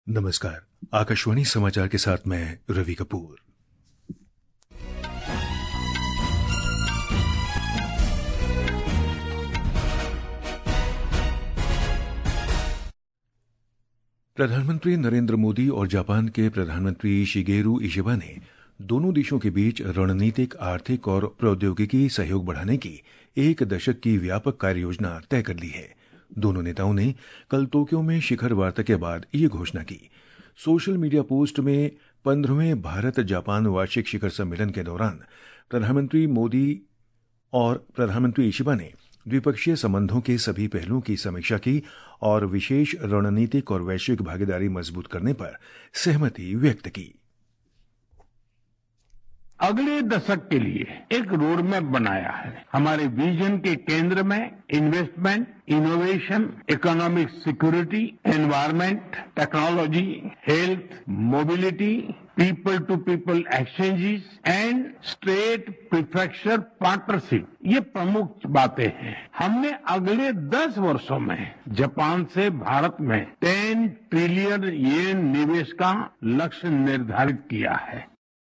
नमस्कार। आकाशवाणी समाचार के साथ मैं रवि कपूर। प्रधानमंत्री नरेंद्र मोदी और जापान के प्रधानमंत्री शिगेरू इशिबा ने दोनों देशों के बीच रणनीतिक, आर्थिक और प्रौद्योगिकी सहयोग बढ़ाने की एक दशक की व्यापक कार्य योजना तय कर ली है। दोनों नेताओं ने कल टोक्यो में शिखर वार्ता के बाद ये घोषणा की। सोशल मीडिया पोस्ट में 15वें भारत जापान वार्षिक शिखर सम्मेलन के दौरान प्रधानमंत्री मोदी और प्रधानमंत्री इशिबा ने द्विपक्षीय संबंधों के सभी पहलुओं की समीक्षा की और विशेष रणनीतिक और वैश्विक भागीदारी मजबूत करने पर सहमति व्यक्त की। अगले दशक के लिए एक रोड मैप बनाया है। हमारे विजन के केंद्र में investment, innovation, economic security, environment, technology, health, mobility, people to people exchanges and state prefecture partnership, ये प्रमुख बातें हैं। हमने अगले 10 वर्षों में जापान से भारत में 10 ट्रिलियन येन निवेश का लक्ष्य निर्धारित किया है।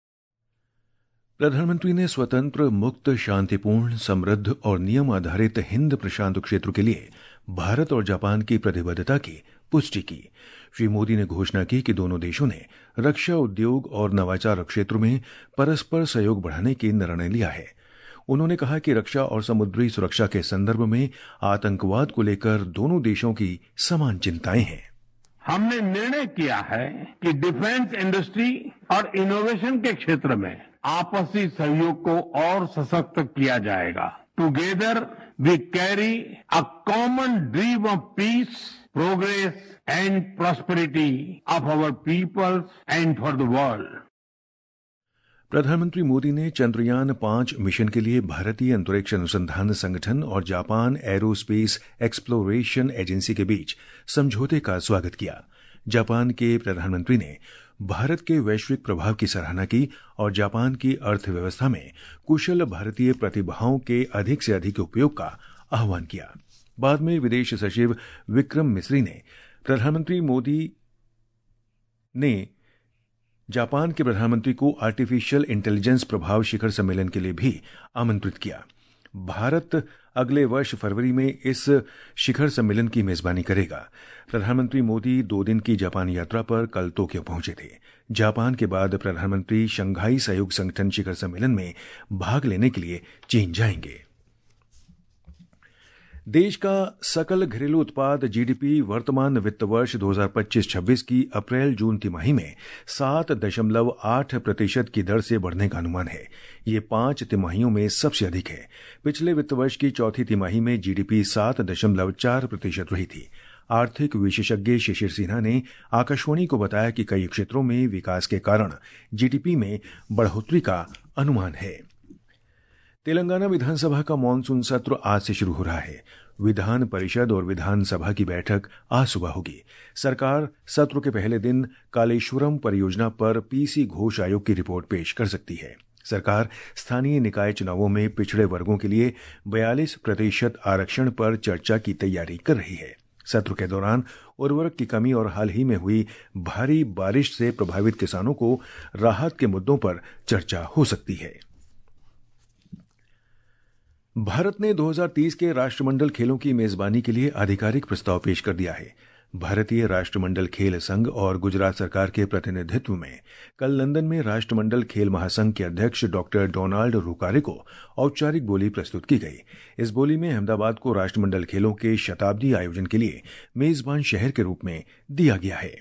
प्रधानमंत्री ने स्वतंत्र, मुक्त, शांतिपूर्ण, समृद्ध और नियम आधारित हिंद प्रशांत क्षेत्र के लिए भारत और जापान की प्रतिबद्धता की पुष्टि की। श्री मोदी ने घोषणा की कि दोनों देशों ने रक्षा उद्योग और नवाचार क्षेत्र में परस्पर सहयोग बढ़ाने की निर्णय लिया है। उन्होंने कहा कि रक्षा और समुद्री सुरक्षा के संदर्भ में आतंकवाद को लेकर दोनों देशों की समान चिंताएं हैं। हमने निर्णय किया है कि डिफेंस इंडस्ट्री और इनोवेशन के क्षेत्र में आपसी सहयोग को और सशक्त किया जाएगा। Together we carry a common dream of peace, progress and prosperity of our peoples and for the world. प्रधानमंत्री मोदी ने चंद्रयान 5 मिशन के लिए भारतीय अंतरिक्ष अनुसंधान संगठन और जापान एरोस्पेस एक्सप्लोरेशन एजेंसी के बीच समझौते का स्वागत किया। जापान के प्रधानमंत्री ने भारत के वैश्विक प्रभाव की सराहना की और जापान की अर्थव्यवस्था में कुशल भारतीय प्रतिभाओं के अधिक से अधिक उपयोग का आह्वान किया। बाद में विदेश सचिव विक्रम मिस्री ने प्रधानमंत्री मोदी ने जापान के प्रधानमंत्री को आर्टिफिशियल इंटेलिजेंस प्रभाव शिखर सम्मेलन के लिए भी आमंत्रित किया। भारत अगले वर्ष फरवरी में इस शिखर सम्मेलन की मेजबानी करेगा। प्रधानमंत्री मोदी 2 दिन की जापान यात्रा पर कल टोक्यो पहुंचे थे। जापान के बाद प्रधानमंत्री शंघाई सहयोग संगठन शिखर सम्मेलन में भाग लेने के लिए चीन जाएंगे। देश का सकल घरेलू उत्पाद जीडीपी वर्तमान वित्त वर्ष 2025-26 की अप्रैल-जून तिमाही में 7.8% की दर से बढ़ने का अनुमान है। ये 5 तिमाहियों में सबसे अधिक है। पिछले वित्त वर्ष की चौथी तिमाही में जीडीपी 7.4% रही थी। आर्थिक विशेषज्ञ शिशिर सिन्हा ने आकाशवाणी को बताया कि कई क्षेत्रों में विकास के कारण जीडीपी में बढ़ोतरी का अनुमान है। तेलंगाना विधानसभा का मानसून सत्र आज से शुरू हो रहा है। विधान परिषद और विधानसभा की बैठक आज सुबह होगी। सरकार सत्र के पहले दिन कालेश्वरम परियोजना पर पीसी घोष आयोग की रिपोर्ट पेश कर सकती है। सरकार स्थानीय निकाय चुनावों में पिछड़े वर्गों के लिए 42% आरक्षण पर चर्चा की तैयारी कर रही है। सत्र के दौरान उर्वरक की कमी और हाल ही में हुई भारी बारिश से प्रभावित किसानों को राहत के मुद्दों पर चर्चा हो सकती है। भारत ने 2030 के राष्ट्रमंडल खेलों की मेजबानी के लिए आधिकारिक प्रस्ताव पेश कर दिया है। भारतीय राष्ट्रमंडल खेल संघ और गुजरात सरकार के प्रतिनिधित्व में कल लंदन में राष्ट्रमंडल खेल महासंघ के अध्यक्ष डॉक्टर डोनाल्ड रुकारे को औपचारिक बोली प्रस्तुत की गई। इस बोली में अहमदाबाद को राष्ट्रमंडल खेलों के शताब्दी आयोजन के लिए मेजबान शहर के रूप में दिया गया है।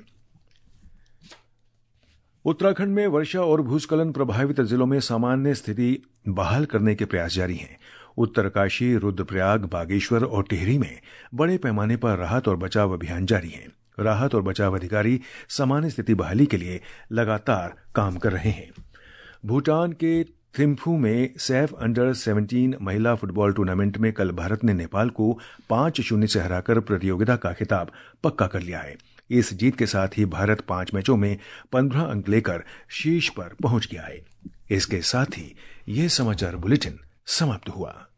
उत्तराखंड में वर्षा और भूस्खलन प्रभावित जिलों में सामान्य स्थिति बहाल करने के प्रयास जारी हैं। उत्तरकाशी, रुद्रप्रयाग, बागेश्वर और टिहरी में बड़े पैमाने पर राहत और बचाव अभियान जारी हैं। राहत और बचाव अधिकारी सामान्य स्थिति बहाली के लिए लगातार काम कर रहे हैं। भूटान के थिम्फू में सैफ अंडर 17 महिला फुटबॉल टूर्नामेंट में कल भारत ने नेपाल को 5-0 से हराकर प्रतियोगिता का खिताब पक्का कर लिया है। इस जीत के साथ ही भारत 5 मैचों में 15 अंक लेकर शीर्ष पर पहुंच गया है। इसके साथ ही यह समाचार बुलेटिन समाप्त हुआ।